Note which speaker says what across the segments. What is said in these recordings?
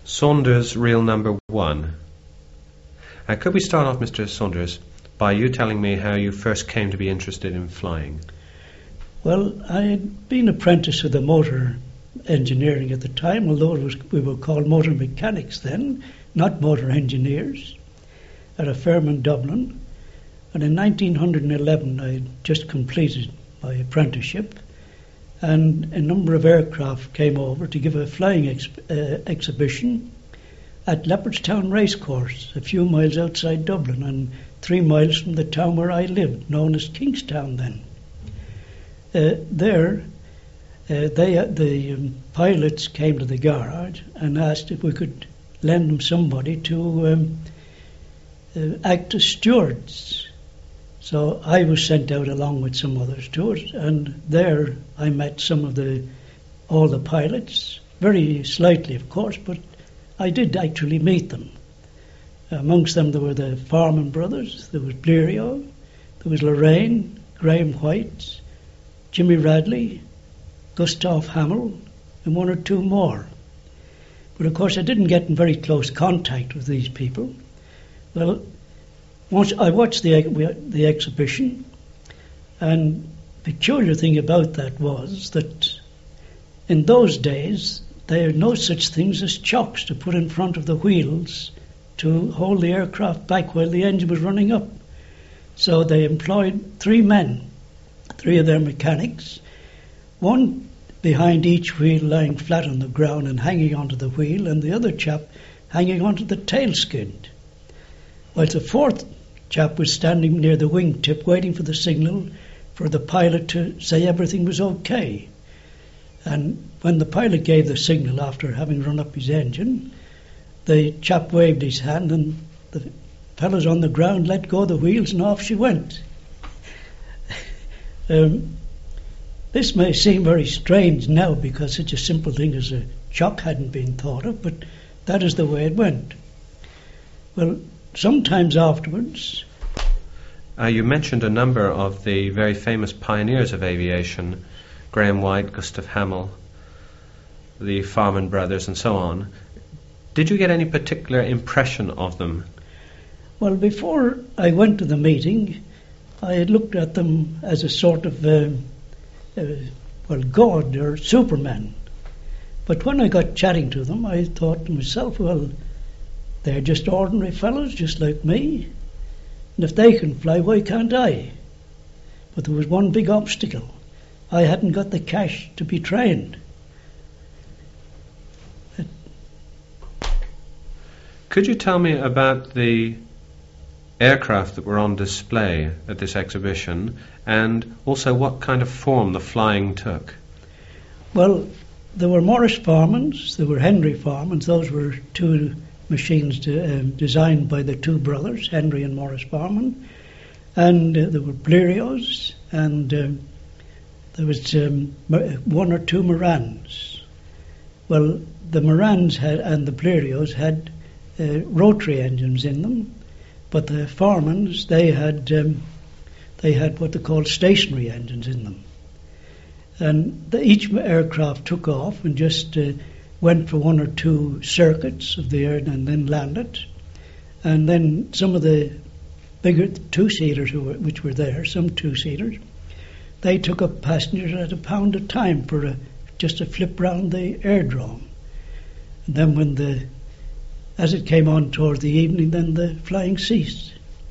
Speaker 1: Saunders reel number 1. Could we start off, Mr. Saunders, by you telling me how you first came to be interested in flying?
Speaker 2: Well, I had been apprentice with the motor engineering at the time, although we were called motor mechanics then, not motor engineers, at a firm in Dublin. And in 1911 I had just completed my apprenticeship, and a number of aircraft came over to give a flying exhibition at Leopardstown Racecourse, a few miles outside Dublin and 3 miles from the town where I lived, known as Kingstown then. The pilots came to the garage and asked if we could lend them somebody to act as stewards. So I was sent out along with some other stewards, and there I met all the pilots, very slightly of course, but I did actually meet them. Amongst them there were the Farman brothers, there was Blériot, there was Lorraine, Graham White, Jimmy Radley, Gustav Hamill, and 1 or 2 more. But of course I didn't get in very close contact with these people. Well, once I watched the exhibition, and the peculiar thing about that was that in those days there were no such things as chocks to put in front of the wheels to hold the aircraft back while the engine was running up. So they employed 3 men, 3 of their mechanics, one behind each wheel lying flat on the ground and hanging onto the wheel, and the other chap hanging onto the tail skid, whilst the 4th chap was standing near the wingtip waiting for the signal for the pilot to say everything was okay. And when the pilot gave the signal after having run up his engine, the chap waved his hand and the fellows on the ground let go of the wheels and off she went. This may seem very strange now because such a simple thing as a chock hadn't been thought of, but that is the way it went. Well, sometimes afterwards...
Speaker 1: You mentioned a number of the very famous pioneers of aviation, Graham White, Gustav Hamill, the Farman brothers, and so on. Did you get any particular impression of them?
Speaker 2: Well, before I went to the meeting, I had looked at them as a sort of, God or Superman. But when I got chatting to them, I thought to myself, well, they're just ordinary fellows, just like me. And if they can fly, why can't I? But there was one big obstacle. I hadn't got the cash to be trained.
Speaker 1: Could you tell me about the aircraft that were on display at this exhibition, and also what kind of form the flying took?
Speaker 2: Well, there were Morris Farmans, there were Henry Farmans. Those were 2 machines designed by the 2 brothers, Henry and Morris Farman. And there were Blériots, and there was 1 or 2 Morans. Well, the Morans and the Blériots had rotary engines in them, but the Farmans, they had what they called stationary engines in them. And each aircraft took off and just went for 1 or 2 circuits of the air and then landed. And then some of the bigger 2-seaters which were there, some 2-seaters, they took up passengers at £1 a time for just a flip round the airdrome. And then as it came on toward the evening, then the flying ceased.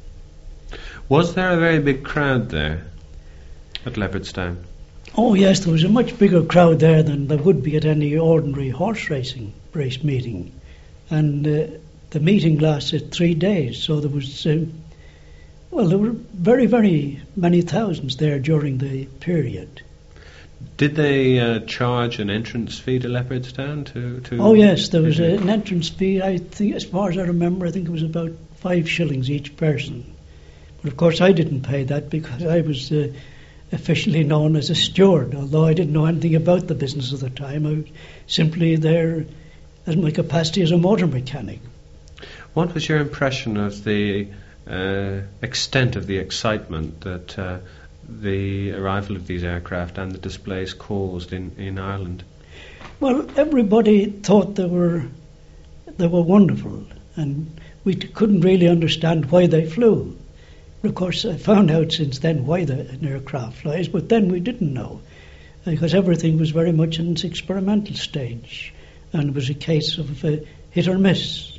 Speaker 1: Was there a very big crowd there at Leopardstown?
Speaker 2: Oh yes, there was a much bigger crowd there than there would be at any ordinary horse race meeting. And the meeting lasted 3 days, so there was... there were very, very many thousands there during the period.
Speaker 1: Did they charge an entrance fee to Leopardstown?
Speaker 2: Oh yes, there was an entrance fee. I think, as far as I remember, I think it was about 5 shillings each person. But of course I didn't pay that because I was officially known as a steward, although I didn't know anything about the business at the time. I was simply there as my capacity as a motor mechanic.
Speaker 1: What was your impression of the extent of the excitement that the arrival of these aircraft and the displays caused in Ireland?
Speaker 2: Well, everybody thought they were they were wonderful, and we couldn't really understand why they flew. Of course, I found out since then why an aircraft flies, but then we didn't know, because everything was very much in its experimental stage, and it was a case of hit or miss.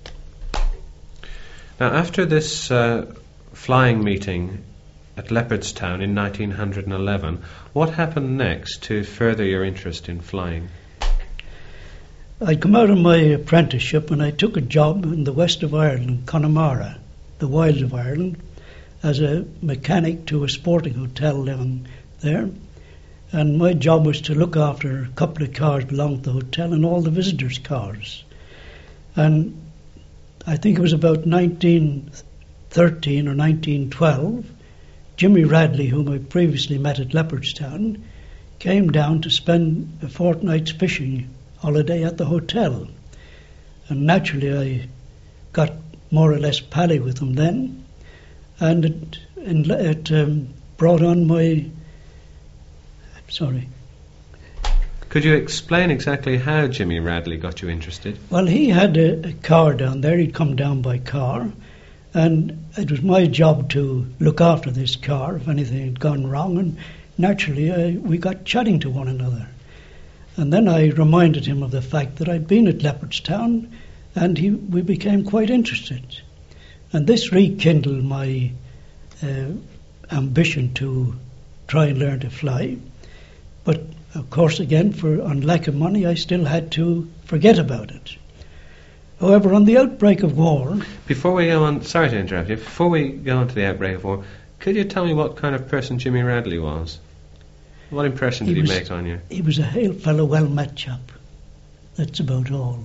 Speaker 1: Now, after this flying meeting at Leopardstown in 1911, what happened next to further your interest in flying?
Speaker 2: I'd come out of my apprenticeship and I took a job in the west of Ireland, Connemara, the wilds of Ireland, as a mechanic to a sporting hotel down there. And my job was to look after a couple of cars belonging to the hotel and all the visitors' cars. And I think it was about 1913 or 1912, Jimmy Radley, whom I previously met at Leopardstown, came down to spend a fortnight's fishing holiday at the hotel. And naturally I got more or less pally with him then, and it brought on my... Sorry.
Speaker 1: Could you explain exactly how Jimmy Radley got you interested?
Speaker 2: Well, he had a car down there. He'd come down by car, and it was my job to look after this car if anything had gone wrong, and naturally we got chatting to one another. And then I reminded him of the fact that I'd been at Leopardstown, and we became quite interested. And this rekindled my ambition to try and learn to fly. But of course, again, on lack of money, I still had to forget about it. However, on the outbreak of war...
Speaker 1: Before we go on, sorry to interrupt you, before we go on to the outbreak of war, could you tell me what kind of person Jimmy Radley was? What impression did he make on you?
Speaker 2: He was a hail fellow, well-met chap. That's about all.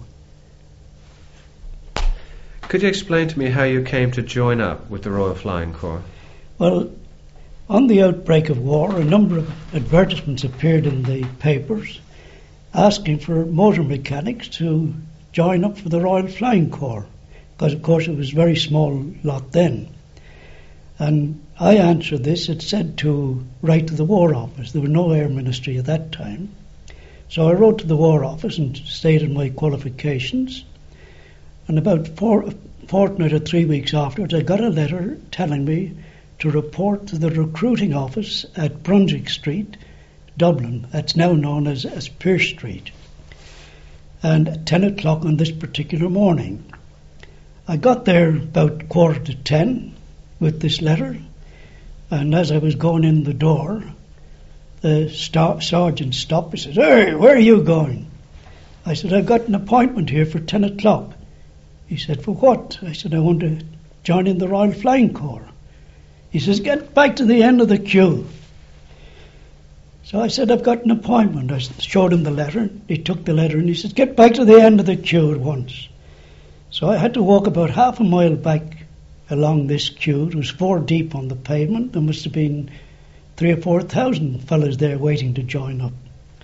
Speaker 1: Could you explain to me how you came to join up with the Royal Flying Corps?
Speaker 2: Well, on the outbreak of war, a number of advertisements appeared in the papers asking for motor mechanics to join up for the Royal Flying Corps, because, of course, it was a very small lot then. And I answered this. It said to write to the War Office. There was no Air Ministry at that time. So I wrote to the War Office and stated my qualifications. And about a fortnight or 3 weeks afterwards, I got a letter telling me to report to the recruiting office at Brunswick Street, Dublin. That's now known as Pearse Street. And at 10 o'clock on this particular morning. I got there about 9:45 with this letter, and as I was going in the door, the sergeant stopped and said, "Hey, where are you going?" I said, "I've got an appointment here for 10 o'clock. He said, "For what?" I said, "I want to join in the Royal Flying Corps." He says, "Get back to the end of the queue." So I said, "I've got an appointment." I showed him the letter. He took the letter and he said, "Get back to the end of the queue at once." So I had to walk about half a mile back along this queue. It was 4 deep on the pavement. There must have been 3,000 or 4,000 fellas there waiting to join up.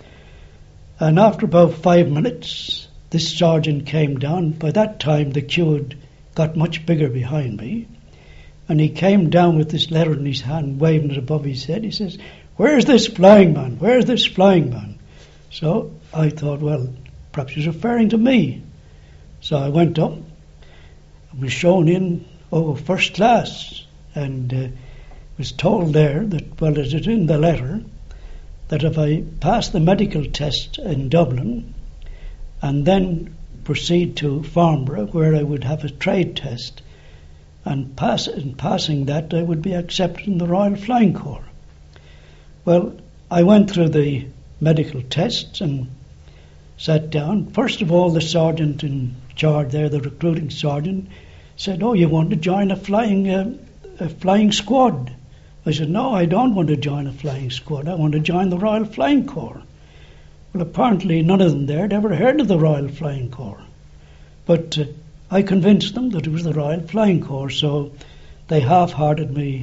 Speaker 2: And after about 5 minutes, this sergeant came down. By that time, the queue had got much bigger behind me. And he came down with this letter in his hand, waving it above his head. He says, "Where's this flying man? Where's this flying man?" So I thought, well, perhaps he was referring to me. So I went up and was shown in, first class, and was told there that, well, as it's in the letter, that if I passed the medical test in Dublin and then proceed to Farnborough, where I would have a trade test, and in passing that, I would be accepted in the Royal Flying Corps. Well, I went through the medical tests and sat down. First of all, the sergeant in charge there, the recruiting sergeant, said, "Oh, you want to join a flying squad?" I said, "No, I don't want to join a flying squad. I want to join the Royal Flying Corps." Well, apparently none of them there had ever heard of the Royal Flying Corps. But I convinced them that it was the Royal Flying Corps, so they half-heartedly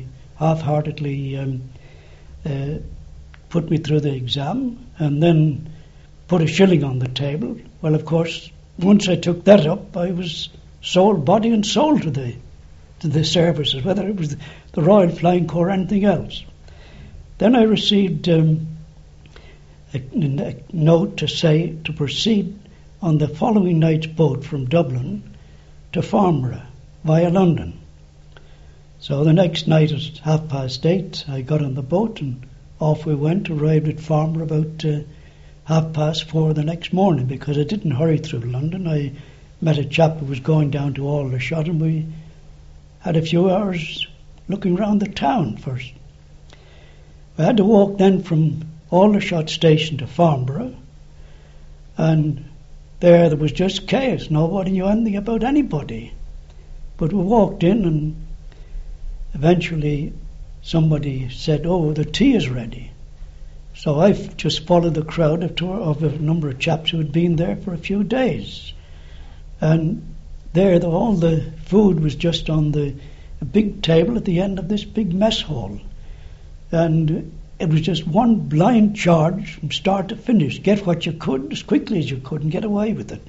Speaker 2: put me through the exam and then put a shilling on the table. Well, of course, once I took that up, I was sold body and soul to the services, whether it was the Royal Flying Corps or anything else. Then I received a note to say to proceed on the following night's boat from Dublin to Farnborough via London. So the next night at 8:30, I got on the boat and off we went, arrived at Farnborough about 4:30 the next morning, because I didn't hurry through London. I met a chap who was going down to Aldershot, and we had a few hours looking round the town first. I had to walk then from Aldershot station to Farnborough, and there was just chaos. Nobody knew anything about anybody. But we walked in, and eventually somebody said, "Oh, the tea is ready." So I just followed the crowd of a number of chaps who had been there for a few days. And there, all the food was just on a big table at the end of this big mess hall. And it was just one blind charge from start to finish. Get what you could as quickly as you could and get away with it.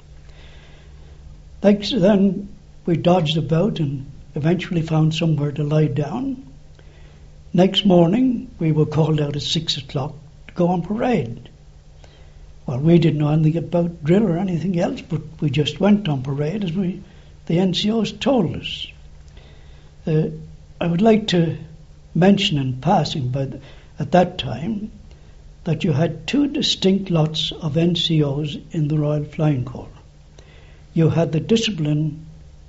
Speaker 2: Then we dodged about and eventually found somewhere to lie down. Next morning, we were called out at 6 o'clock to go on parade. Well, we didn't know anything about drill or anything else, but we just went on parade as the NCOs told us. I would like to mention in passing, at that time, that you had two distinct lots of NCOs in the Royal Flying Corps. You had the discipline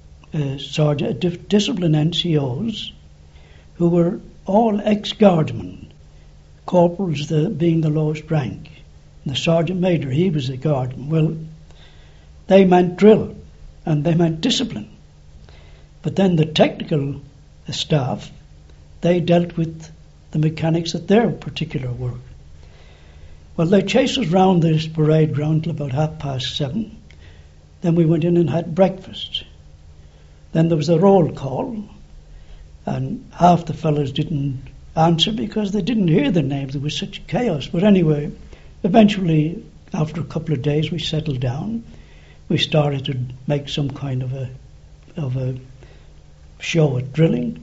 Speaker 2: NCOs, who were all ex-guardsmen, corporals being the lowest rank. And the sergeant major, he was a guardsman. Well, they meant drill and they meant discipline. But then the technical staff, they dealt with the mechanics at their particular work. Well, they chased us round this parade ground till about 7:30. Then we went in and had breakfast. Then there was a roll call, and half the fellows didn't answer because they didn't hear the names. There was such chaos. But anyway, eventually, after a couple of days, we settled down. We started to make some kind of a show at drilling.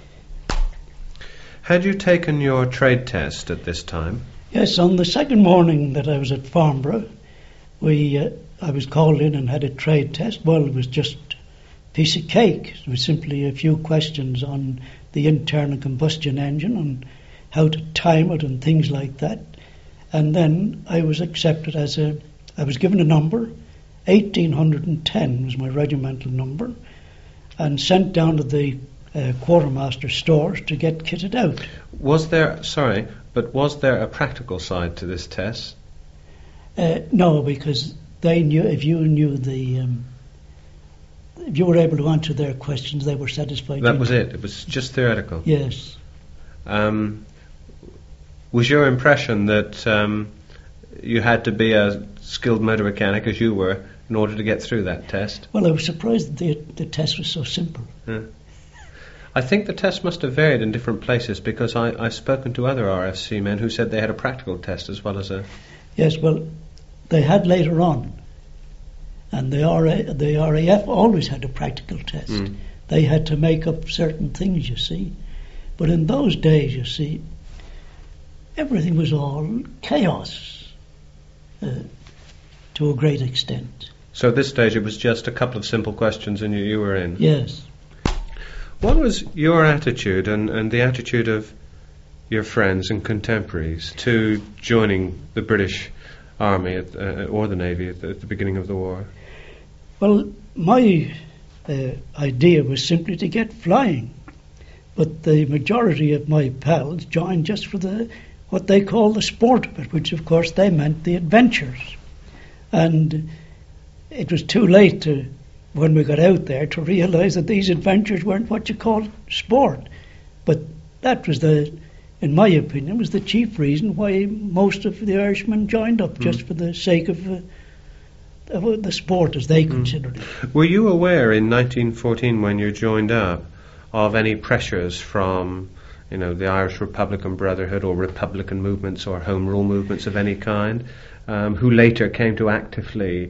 Speaker 1: Had you taken your trade test at this time?
Speaker 2: Yes, on the second morning that I was at Farnborough, I was called in and had a trade test. Well, it was just a piece of cake. It was simply a few questions on the internal combustion engine and how to time it and things like that. And then I was accepted I was given a number, 1810 was my regimental number, and sent down to the quartermaster stores to get kitted out.
Speaker 1: Was there a practical side to this test?
Speaker 2: No, because they knew if you were able to answer their questions, they were satisfied.
Speaker 1: That was it. It was just theoretical.
Speaker 2: Yes.
Speaker 1: Was your impression that you had to be a skilled motor mechanic, as you were, in order to get through that test?
Speaker 2: Well, I was surprised that the test was so simple.
Speaker 1: Yeah. I think the test must have varied in different places, because I've spoken to other RFC men who said they had a practical test as well as a...
Speaker 2: Yes, well, they had later on. And the RAF always had a practical test. They had to make up certain things, you see. But in those days, you see, everything was all chaos to a great extent.
Speaker 1: So at this stage it was just a couple of simple questions and you were in?
Speaker 2: Yes.
Speaker 1: What was your attitude and the attitude of your friends and contemporaries to joining the British Army or the Navy at the beginning of the war?
Speaker 2: Well, my idea was simply to get flying. But the majority of my pals joined just for what they call the sport of it, which of course they meant the adventures. And it was too late when we got out there to realise that these adventures weren't what you call sport. But that was in my opinion, was the chief reason why most of the Irishmen joined up, just for the sake of the sport as they considered it.
Speaker 1: Were you aware in 1914 when you joined up of any pressures from the Irish Republican Brotherhood or Republican movements or Home Rule movements of any kind, who later came to actively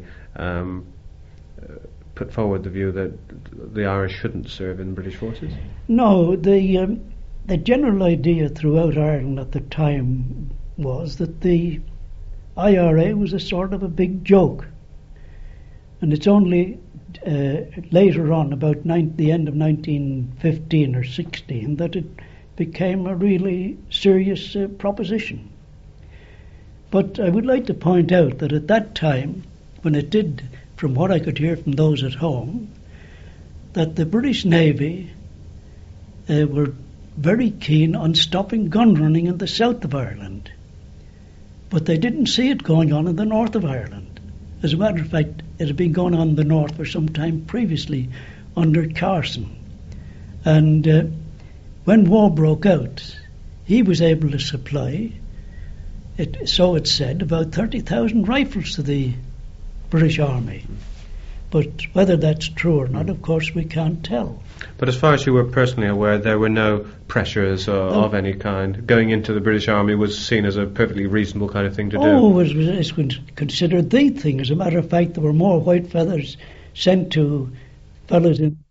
Speaker 1: put forward the view that the Irish shouldn't serve in British forces?
Speaker 2: No, the general idea throughout Ireland at the time was that the IRA was a sort of a big joke. And it's only later on, about the end of 1915 or 16, that it became a really serious proposition. But I would like to point out that at that time, when it did, from what I could hear from those at home, that the British Navy were very keen on stopping gun running in the south of Ireland. But they didn't see it going on in the north of Ireland. As a matter of fact, it had been going on in the north for some time previously under Carson. And when war broke out, he was able to supply, so it said, about 30,000 rifles to the British Army. But whether that's true or not, of course, we can't tell.
Speaker 1: But as far as you were personally aware, there were no pressures of any kind. Going into the British Army was seen as a perfectly reasonable kind of thing to do.
Speaker 2: Oh, it was considered the thing. As a matter of fact, there were more white feathers sent to fellows in